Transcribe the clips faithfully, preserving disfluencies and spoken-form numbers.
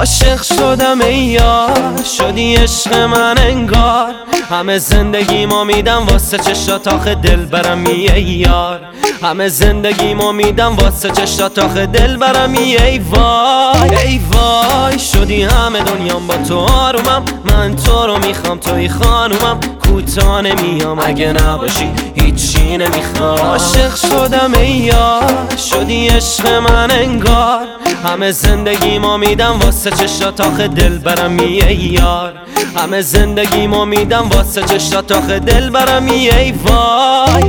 عاشق شدم ای یار، شدی عشق من انگار. همه زندگیمو میدم واسه چشات آخه دل برم ای یار. همه زندگیمو میدم واسه چشات آخه دل برم ای وای. ای وای شدی همه دنیام با تو آرومم، من تو رو میخوام توی خانومم، کوتاه نمیام اگه نباشی هیچی نمیخوام. عاشق شدم ای یار، شدی عشق من انگار. همه زندگیمو میدم واسه چشات آخه دل برم ای یار. همه زندگیمو میدم واسه چشات آخه دل برم ای وای.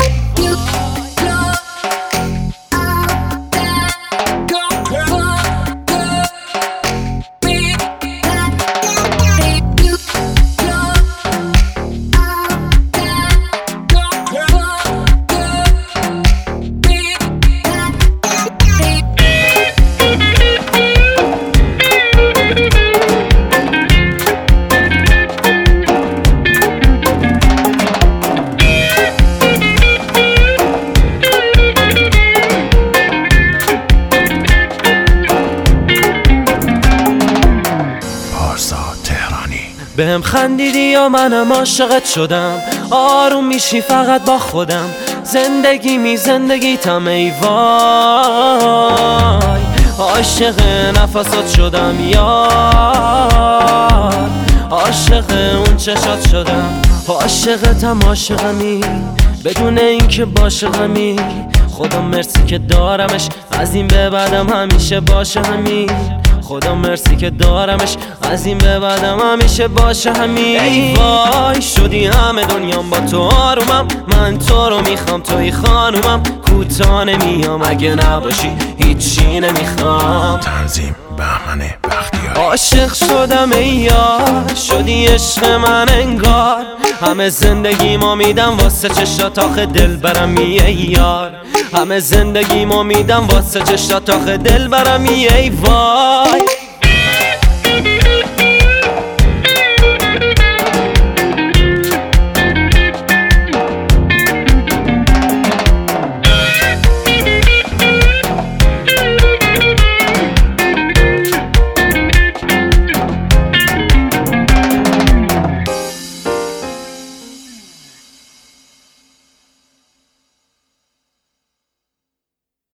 بهم خندیدی یا منم عاشقت شدم، آروم میشی فقط با خودم، زندگی می زندگیتم ای وای. عاشق نفسات شدم یار، عاشق اون چشات شدم، عاشقتم عاشقمی بدون اینکه عاشقمی. خدا مرسی که دارمش، از این به بعدم همیشه باشه همین. خدا مرسی که دارمش، از این به بعدم همیشه باشه همین. ای وای شدی همه دنیام با تو آرومم، من تو رو میخوام توی خانومم، کوتاه نمیام اگه نباشی هیچی نمیخوام. تنظیم بهمن بختیاری. عاشق شدم ای یار، شدی عشق من انگار. همه زندگیمو میدم واسه چشات آخه دل برم ای یار. همه زندگیمو میدم واسه چشات آخه دل برم ای وای.